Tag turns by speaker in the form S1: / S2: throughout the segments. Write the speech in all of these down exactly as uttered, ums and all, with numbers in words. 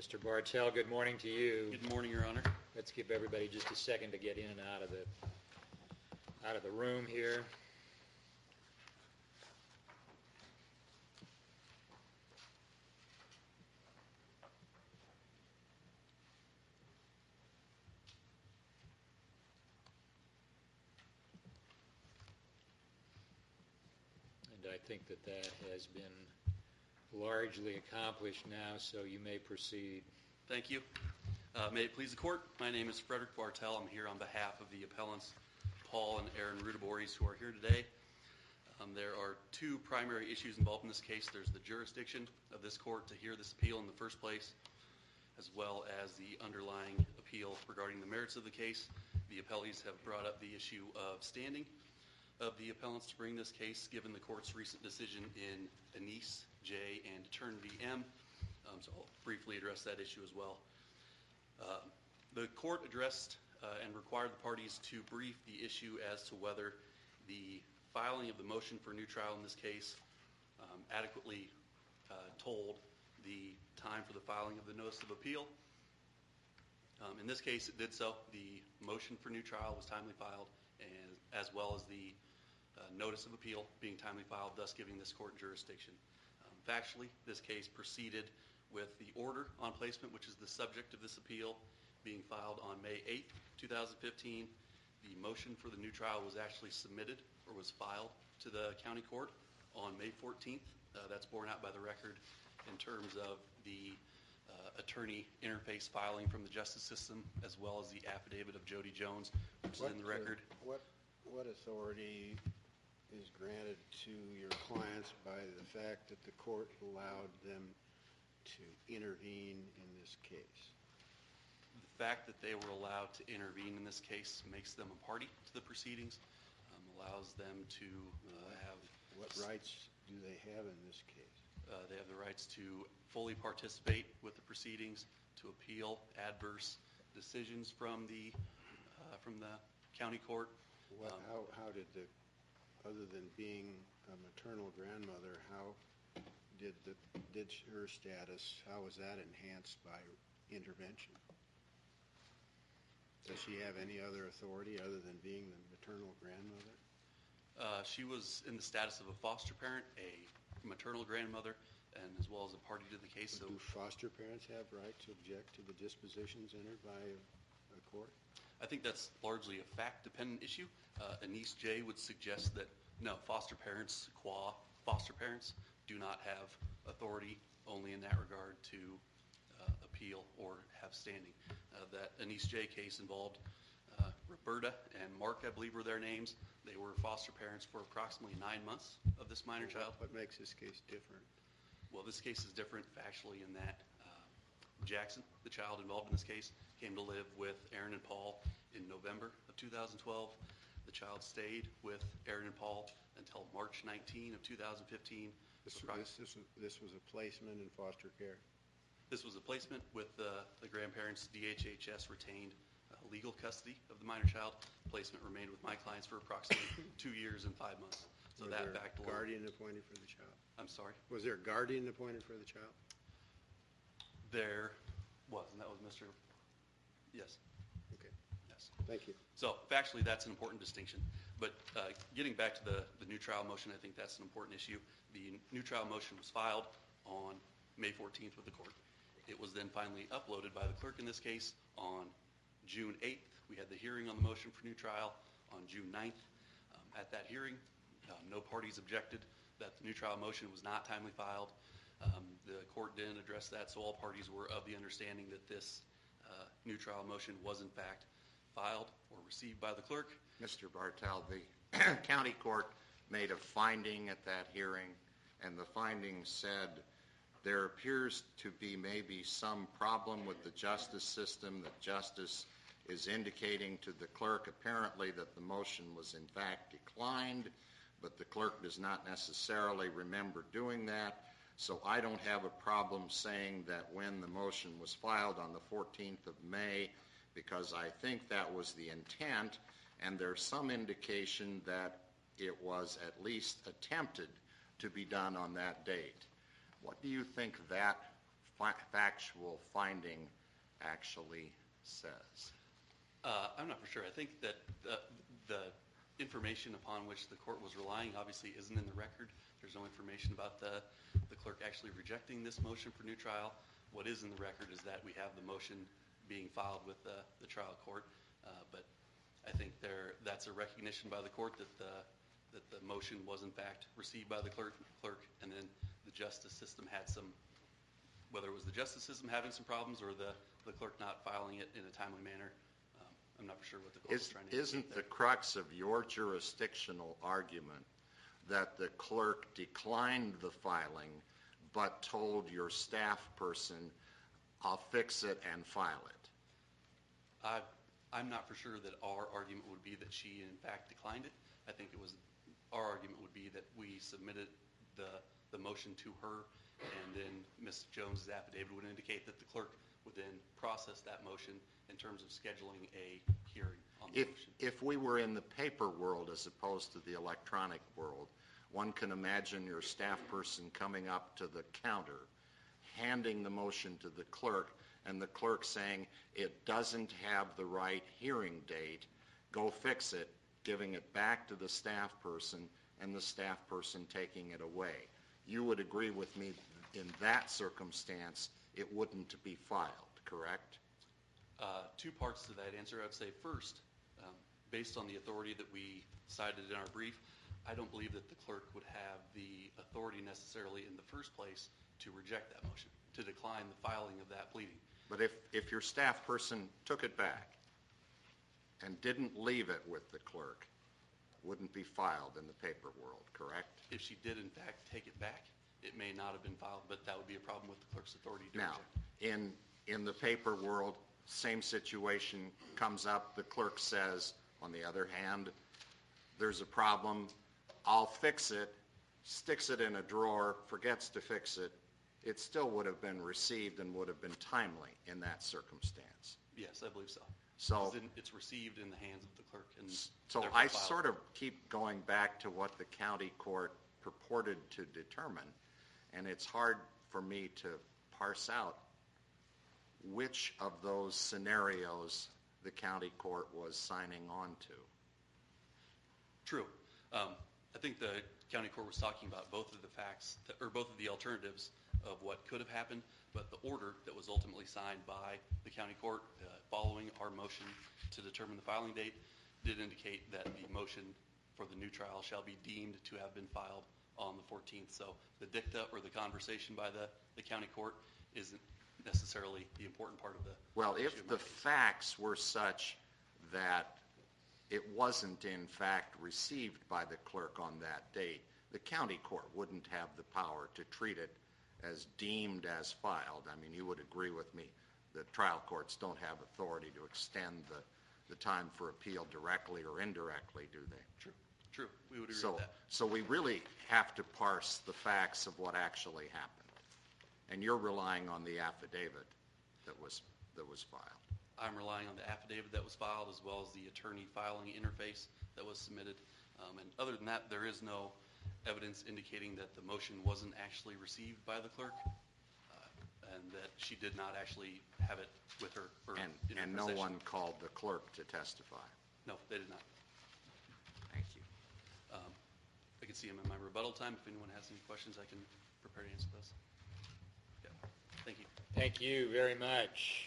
S1: Mister Bartell, good morning to you.
S2: Good morning, Your Honor.
S1: Let's give everybody just a second to get in and out of the out of the room here. And I think that that has been largely accomplished now, so you may proceed.
S2: Thank you. Uh, may it please the Court, my name is Frederick Bartell. I'm here on behalf of the appellants Paul and Aaron Rudaboris, who are here today. Um, there are two primary issues involved in this case. There's the jurisdiction of this court to hear this appeal in the first place, as well as the underlying appeal regarding the merits of the case. The appellees have brought up the issue of standing of the appellants to bring this case, given the court's recent decision in Anise J. and Eternity M. Um, so I'll briefly address that issue as well. Uh, the court addressed uh, and required the parties to brief the issue as to whether the filing of the motion for a new trial in this case um, adequately uh, told the time for the filing of the notice of appeal. Um, in this case, it did so. The motion for new trial was timely filed, and as well as the uh, notice of appeal being timely filed, thus giving this court jurisdiction. Um, factually, this case proceeded with the order on placement, which is the subject of this appeal, being filed on May eighth, twenty fifteen. The motion for the new trial was actually submitted or was filed to the county court on May fourteenth. Uh, that's borne out by the record in terms of the uh, attorney interface filing from the justice system, as well as the affidavit of Jody Jones, which
S3: what,
S2: is in the record.
S3: Uh, what, what authority is granted to your clients by the fact that the court allowed them to intervene in this case?
S2: The fact that they were allowed to intervene in this case makes them a party to the proceedings, um, allows them to uh, have...
S3: What rights do they have in this case?
S2: Uh, they have the rights to fully participate with the proceedings, to appeal adverse decisions from the uh, from the county court.
S3: What,
S2: um,
S3: how, how did the, other than being a maternal grandmother, how did the did her status, how was that enhanced by intervention? Does she have any other authority other than being the maternal grandmother?
S2: Uh, she was in the status of a foster parent, a maternal grandmother, and as well as a party to the case.
S3: So
S2: so
S3: do foster parents have right to object to the dispositions entered by a, a court?
S2: I think that's largely a fact-dependent issue. Uh, Anise J. would suggest that no, foster parents, qua foster parents, do not have authority only in that regard to uh, appeal or have standing. Uh, that Anise J. case involved uh, Roberta and Mark, I believe, were their names. They were foster parents for approximately nine months of this minor
S3: Well,
S2: child.
S3: What makes this case different?
S2: Well, this case is different factually in that uh, Jackson, the child involved in this case, came to live with Aaron and Paul in November of two thousand twelve. The child stayed with Aaron and Paul until March nineteenth of two thousand fifteen.
S3: This, this, this, this was a placement in foster care?
S2: This was a placement with uh, the grandparents. D H H S retained uh, legal custody of the minor child. Placement remained with my clients for approximately two years and five months. So
S3: was
S2: that
S3: there
S2: fact
S3: a
S2: alone.
S3: guardian appointed for the child?
S2: I'm sorry?
S3: Was there a guardian appointed for the child?
S2: There was, and that was Mister Yes.
S3: Okay.
S2: Yes.
S3: Thank you.
S2: So factually, that's an important distinction. But uh, getting back to the, the new trial motion, I think that's an important issue. The new trial motion was filed on May fourteenth with the court. It was then finally uploaded by the clerk in this case on June eighth. We had the hearing on the motion for new trial on June ninth. Um, at that hearing, uh, no parties objected that the new trial motion was not timely filed. Um, the court didn't address that, so all parties were of the understanding that this uh, new trial motion was in fact filed or received by the clerk.
S4: Mister Bartell, the county court made a finding at that hearing, and the finding said there appears to be maybe some problem with the justice system, that justice is indicating to the clerk apparently that the motion was in fact declined, but the clerk does not necessarily remember doing that. So I don't have a problem saying that when the motion was filed on the fourteenth of May, because I think that was the intent, and there's some indication that it was at least attempted to be done on that date. What do you think that fi- factual finding actually says?
S2: Uh, I'm not for sure. I think that the, the information upon which the court was relying obviously isn't in the record. There's no information about the, the clerk actually rejecting this motion for new trial. What is in the record is that we have the motion being filed with the, the trial court, uh, but I think there that's a recognition by the court that the that the motion was in fact received by the clerk, clerk, and then the justice system had some, whether it was the justice system having some problems or the, the clerk not filing it in a timely manner. Um, I'm not for sure what the court
S4: Is,
S2: was trying to
S4: isn't
S2: indicate
S4: the
S2: there.
S4: crux of your jurisdictional argument that the clerk declined the filing but told your staff person, I'll fix it and file it?
S2: I, I'm not for sure that our argument would be that she in fact declined it. I think it was, our argument would be that we submitted the, the motion to her, and then Miz Jones's affidavit would indicate that the clerk would then process that motion in terms of scheduling a hearing on the
S4: If,
S2: motion.
S4: if we were in the paper world as opposed to the electronic world, one can imagine your staff person coming up to the counter, handing the motion to the clerk, and the clerk saying, it doesn't have the right hearing date, go fix it, giving it back to the staff person, and the staff person taking it away. You would agree with me in that circumstance, it wouldn't be filed, correct?
S2: Uh, two parts to that answer. I would say first, um, based on the authority that we cited in our brief, I don't believe that the clerk would have the authority necessarily in the first place to reject that motion, to decline the filing of that pleading.
S4: But if, if your staff person took it back and didn't leave it with the clerk, wouldn't be filed in the paper world, correct?
S2: If she did in fact take it back, it may not have been filed, but that would be a problem with the clerk's authority to
S4: Now,
S2: reject.
S4: in, in the paper world, same situation comes up, the clerk says, on the other hand, there's a problem, I'll fix it, sticks it in a drawer, forgets to fix it, it still would have been received and would have been timely in that circumstance.
S2: Yes, I believe so.
S4: So-
S2: Because then it's received in the hands of the clerk. And
S4: So
S2: therefore
S4: I
S2: filed.
S4: sort of keep going back to what the county court purported to determine, and it's hard for me to parse out which of those scenarios the county court was signing on to.
S2: True. Um, I think the county court was talking about both of the facts, that, or both of the alternatives of what could have happened, but the order that was ultimately signed by the county court uh, following our motion to determine the filing date did indicate that the motion for the new trial shall be deemed to have been filed on the fourteenth. So the dicta or the conversation by the, the county court isn't necessarily the important part of the
S4: Well,
S2: issue
S4: if
S2: in
S4: the
S2: my case.
S4: facts were such that it wasn't in fact received by the clerk on that date, the county court wouldn't have the power to treat it as deemed as filed. I mean, you would agree with me, the trial courts don't have authority to extend the, the time for appeal directly or indirectly, do they?
S2: True. True. We would agree
S4: So,
S2: with that.
S4: so we really have to parse the facts of what actually happened. And you're relying on the affidavit that was, that was filed.
S2: I'm relying on the affidavit that was filed as well as the attorney filing interface that was submitted. Um, and other than that, there is no evidence indicating that the motion wasn't actually received by the clerk uh, and that she did not actually have it with her. Or
S4: And,
S2: in her
S4: and no
S2: possession.
S4: one called the clerk to testify.
S2: No, they did not.
S4: Thank you.
S2: Um, I can see them in my rebuttal time. If anyone has any questions, I can prepare to answer those. Yeah. Thank you.
S1: Thank you very much.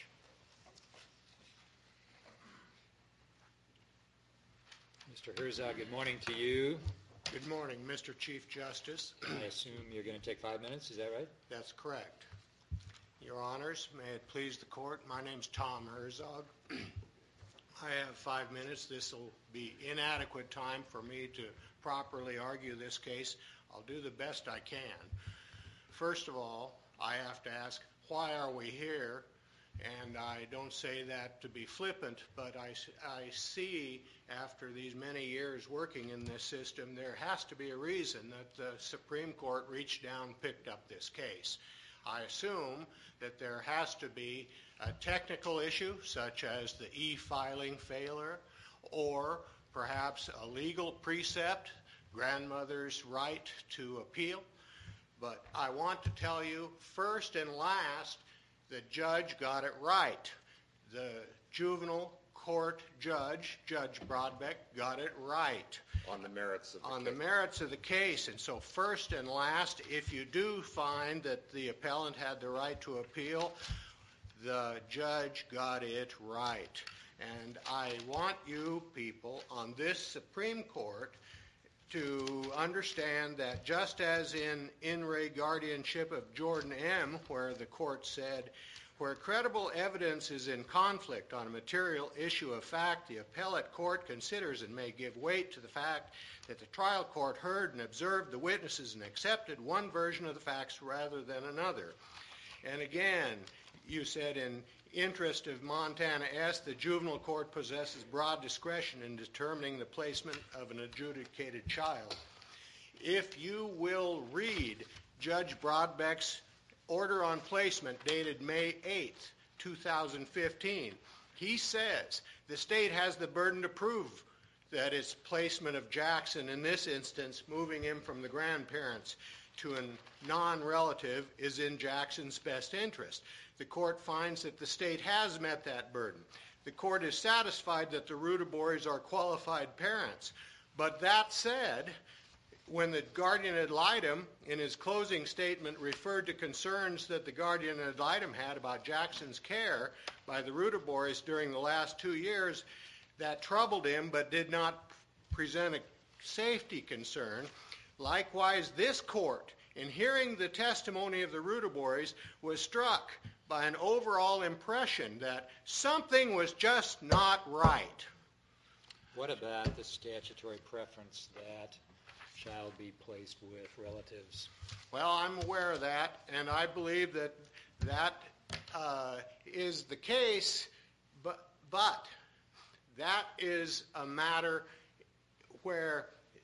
S1: Mister Herzog, good morning to you.
S5: Good morning, Mister Chief Justice.
S1: I assume you're going to take five minutes, is that right?
S5: That's correct. Your Honors, may it please the Court, my name's Tom Herzog. I have five minutes. This will be inadequate time for me to properly argue this case. I'll do the best I can. First of all, I have to ask, why are we here? And I don't say that to be flippant, but I, I see after these many years working in this system, there has to be a reason that the Supreme Court reached down and picked up this case. I assume that there has to be a technical issue, such as the e-filing failure, or perhaps a legal precept, grandmother's right to appeal. But I want to tell you, first and last, the judge got it right. The juvenile court judge, Judge Brodbeck, got it right.
S4: On the merits of the
S5: On
S4: case.
S5: the merits of the case. And so first and last, if you do find that the appellant had the right to appeal, the judge got it right. And I want you people on this Supreme Court to understand that just as in In Re Guardianship of Jordan M., where the court said, where credible evidence is in conflict on a material issue of fact, the appellate court considers and may give weight to the fact that the trial court heard and observed the witnesses and accepted one version of the facts rather than another. And again, you said in interest of Montana S., the juvenile court possesses broad discretion in determining the placement of an adjudicated child. If you will read Judge Brodbeck's order on placement dated May eighth, two thousand fifteen, he says the state has the burden to prove that its placement of Jackson, in this instance, moving him from the grandparents to a non-relative, is in Jackson's best interest. The court finds that the state has met that burden. The court is satisfied that the Rudaboris are qualified parents. But that said, when the guardian ad litem in his closing statement referred to concerns that the guardian ad litem had about Jackson's care by the Rudaboris during the last two years, that troubled him but did not present a safety concern. Likewise, this court, in hearing the testimony of the Rudaboris, was struck by an overall impression that something was just not right.
S1: What about the statutory preference that child be placed with relatives?
S5: Well, I'm aware of that, and I believe that that uh, is the case, but, but that is a matter where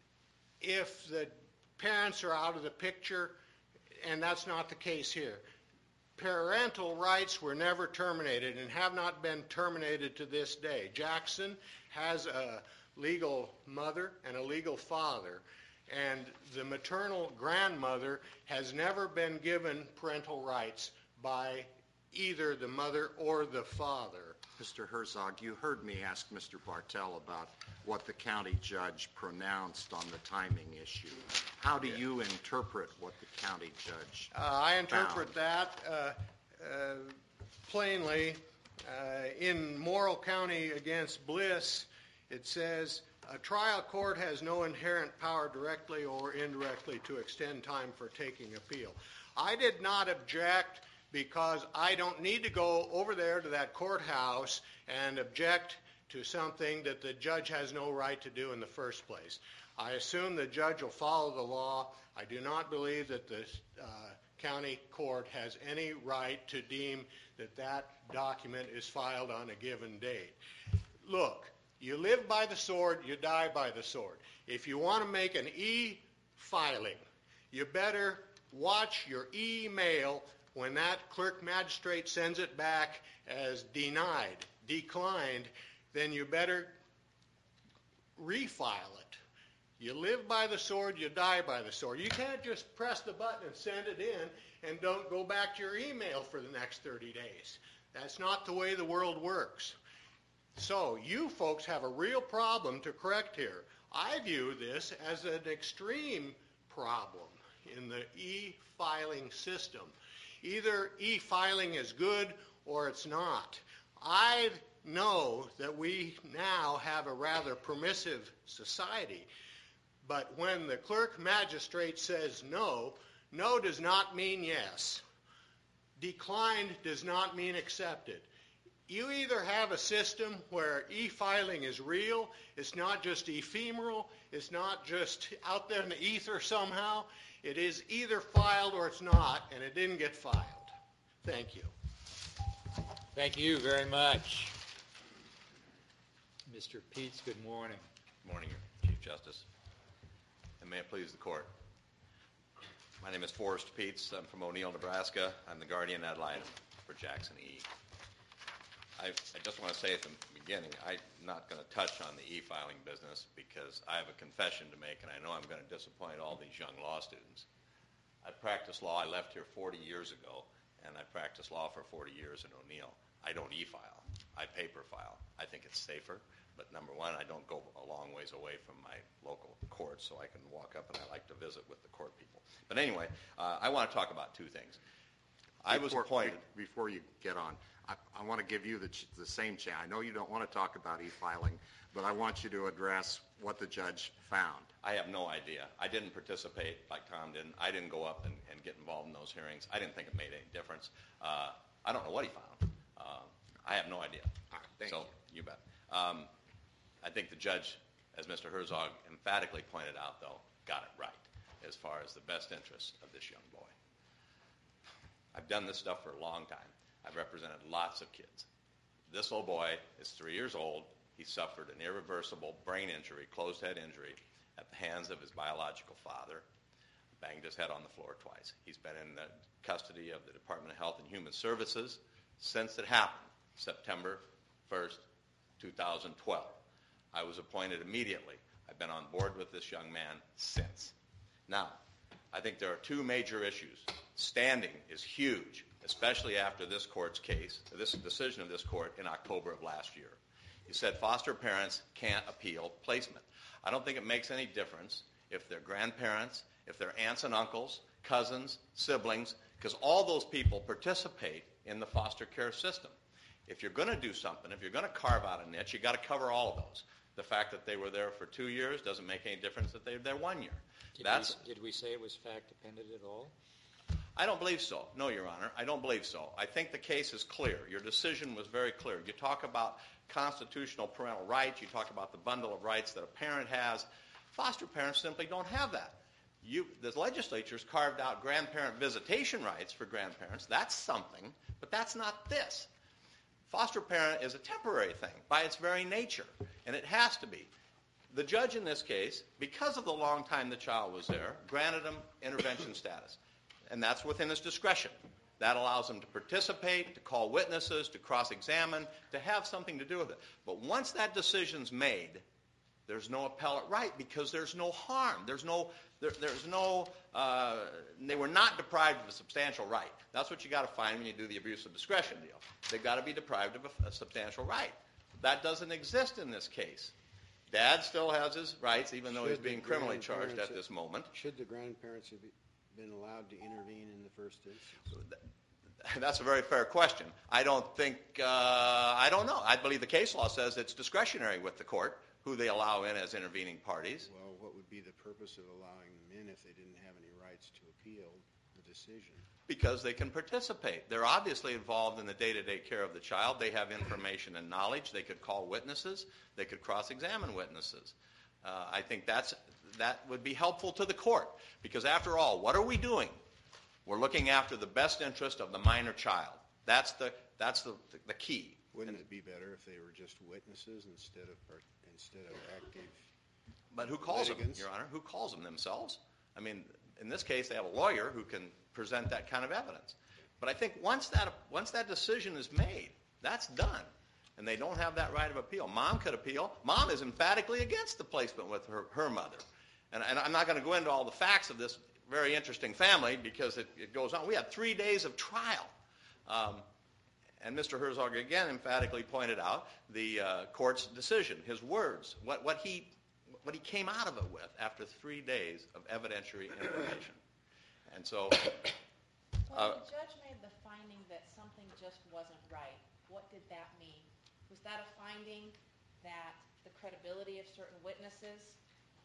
S5: if the parents are out of the picture, and that's not the case here. Parental rights were never terminated and have not been terminated to this day. Jackson has a legal mother and a legal father, and the maternal grandmother has never been given parental rights by either the mother or the father.
S4: Mister Herzog, you heard me ask Mister Bartell about what the county judge pronounced on the timing issue. How do you interpret what the county judge
S5: Uh, I interpret
S4: found?
S5: that uh, uh, plainly. Uh, in Morrill County against Bliss, it says, a trial court has no inherent power directly or indirectly to extend time for taking appeal. I did not object because I don't need to go over there to that courthouse and object to something that the judge has no right to do in the first place. I assume the judge will follow the law. I do not believe that the uh, county court has any right to deem that that document is filed on a given date. Look, you live by the sword, you die by the sword. If you want to make an e-filing, you better watch your email when that clerk magistrate sends it back as denied, declined, then you better refile it. You live by the sword, you die by the sword. You can't just press the button and send it in and don't go back to your email for the next thirty days. That's not the way the world works. So you folks have a real problem to correct here. I view this as an extreme problem in the e-filing system. Either e-filing is good or it's not. I know that we now have a rather permissive society, but when the clerk magistrate says no, no does not mean yes. Declined does not mean accepted. You either have a system where e-filing is real, it's not just ephemeral, it's not just out there in the ether somehow. It is either filed or it's not, and it didn't get filed. Thank you.
S1: Thank you very much. Mister Peets, good morning.
S6: Good morning, Chief Justice, and may it please the court. My name is Forrest Peets. I'm from O'Neill, Nebraska. I'm the guardian ad litem for Jackson E. I, I just want to say at the beginning, I'm not going to touch on the e-filing business because I have a confession to make, and I know I'm going to disappoint all these young law students. I practiced law. I left here forty years ago, and I practiced law for forty years in O'Neill. I don't e-file. I paper file. I think it's safer. But number one, I don't go a long ways away from my local court, so I can walk up and I like to visit with the court people. But anyway, uh, I want to talk about two things. I was
S4: Before-
S6: appointed.
S4: be- Before you get on, I, I want to give you the, ch- the same chance. I know you don't want to talk about e-filing, but I want you to address what the judge found.
S6: I have no idea. I didn't participate like Tom didn't. I didn't go up and, and get involved in those hearings. I didn't think it made any difference. Uh, I don't know what he found. Uh, I have no idea.
S4: All right, thank
S6: so,
S4: you.
S6: you bet. Um, I think the judge, as Mister Herzog emphatically pointed out, though, got it right as far as the best interests of this young boy. I've done this stuff for a long time. I've represented lots of kids. This little boy is three years old. He suffered an irreversible brain injury, closed head injury, at the hands of his biological father. Banged his head on the floor twice. He's been in the custody of the Department of Health and Human Services since it happened, September first, two thousand twelve. I was appointed immediately. I've been on board with this young man since. Now, I think there are two major issues. Standing is huge, especially after this court's case, this decision of this court in October of last year. You said foster parents can't appeal placement. I don't think it makes any difference if they're grandparents, if they're aunts and uncles, cousins, siblings, because all those people participate in the foster care system. If you're going to do something, if you're going to carve out a niche, you've got to cover all of those. The fact that they were there for two years doesn't make any difference that they were there one year.
S1: Did,
S6: That's,
S1: we, did we say it was fact-dependent at all?
S6: I don't believe so. No, Your Honor, I don't believe so. I think the case is clear. Your decision was very clear. You talk about constitutional parental rights. You talk about the bundle of rights that a parent has. Foster parents simply don't have that. You, the legislature's carved out grandparent visitation rights for grandparents. That's something, but that's not this. Foster parent is a temporary thing by its very nature, and it has to be. The judge in this case, because of the long time the child was there, granted him intervention status, and that's within his discretion. That allows him to participate, to call witnesses, to cross-examine, to have something to do with it. But once that decision's made, there's no appellate right because there's no harm. There's no, there, there's no, uh, they were not deprived of a substantial right. That's what you got to find when you do the abuse of discretion deal. They've got to be deprived of a, a substantial right. That doesn't exist in this case. Dad still has his rights, even though he's
S3: Should the
S6: being criminally charged
S3: grandparents-
S6: at this moment.
S3: Should the grandparents have been allowed to intervene in the first instance?
S6: That's a very fair question. I don't think, uh, I don't know. I believe the case law says it's discretionary with the court who they allow in as intervening parties.
S3: Well, what would be the purpose of allowing them in if they didn't have any rights to appeal the decision?
S6: Because they can participate. They're obviously involved in the day-to-day care of the child. They have information and knowledge. They could call witnesses. They could cross-examine witnesses. Uh, I think that's, that would be helpful to the court. Because after all, what are we doing? We're looking after the best interest of the minor child. That's the, that's the, the key.
S3: Wouldn't it be better if they were just witnesses instead of part- instead of active?
S6: But who calls
S3: Litigants.
S6: them, Your Honor? Who calls them themselves? I mean, in this case, they have a lawyer who can present that kind of evidence. But I think once that once that decision is made, that's done. And they don't have that right of appeal. Mom could appeal. Mom is emphatically against the placement with her, her mother. And, and I'm not going to go into all the facts of this very interesting family because it, it goes on. We had three days of trial. Um, and Mister Herzog again emphatically pointed out the uh, court's decision, his words, what, what, he, what he came out of it with after three days of evidentiary information. And so...
S7: When
S6: Uh,
S7: the judge made the finding that something just wasn't right, what did that mean? Was that a finding that the credibility of certain witnesses,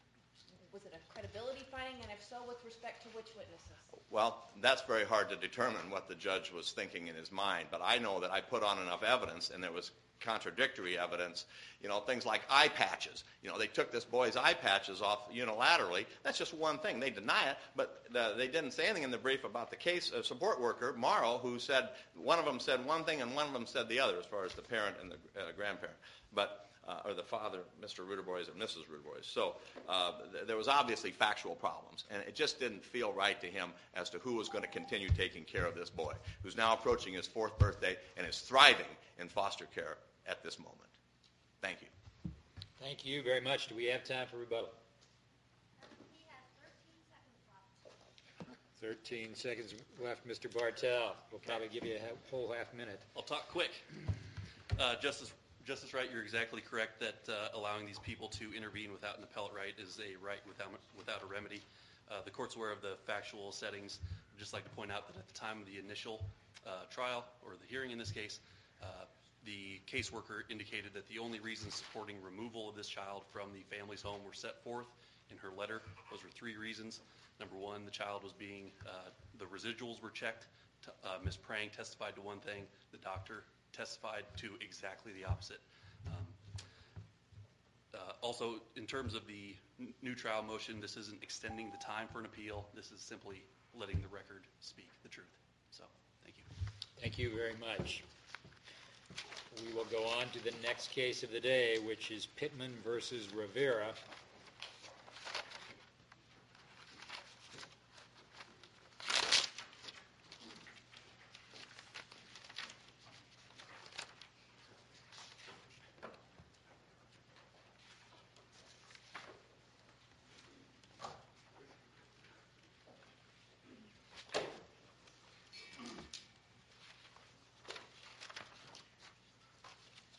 S7: was it a credibility finding, and if so, with respect to which witnesses?
S6: Well, that's very hard to determine what the judge was thinking in his mind, but I know that I put on enough evidence, and there was contradictory evidence, you know, things like eye patches. You know, they took this boy's eye patches off unilaterally. That's just one thing. They deny it, but the, they didn't say anything in the brief about the case uh, support worker, Morrow, who said, one of them said one thing and one of them said the other as far as the parent and the uh, grandparent. But Uh, or the father, Mister Rudebois and Missus Rudebois. So uh, th- there was obviously factual problems, and it just didn't feel right to him as to who was going to continue taking care of this boy, who's now approaching his fourth birthday and is thriving in foster care at this moment. Thank you.
S1: Thank you very much. Do we have time for rebuttal? thirteen seconds left, Mister Bartel. We'll probably give you a ha- whole half minute.
S2: I'll talk quick. Uh, Justice Justice Wright, you're exactly correct that uh, allowing these people to intervene without an appellate right is a right without without a remedy. Uh, the court's aware of the factual settings. I'd just like to point out that at the time of the initial uh, trial, or the hearing in this case, uh, the caseworker indicated that the only reasons supporting removal of this child from the family's home were set forth in her letter. Those were three reasons. Number one, the child was being, uh, the residuals were checked. T- uh, Miz Prang testified to one thing. The doctor testified to exactly the opposite. Um, uh, also, in terms of the n- new trial motion, this isn't extending the time for an appeal. This is simply letting the record speak the truth. So, thank you.
S1: Thank you very much. We will go on to the next case of the day, which is Pittman versus Rivera.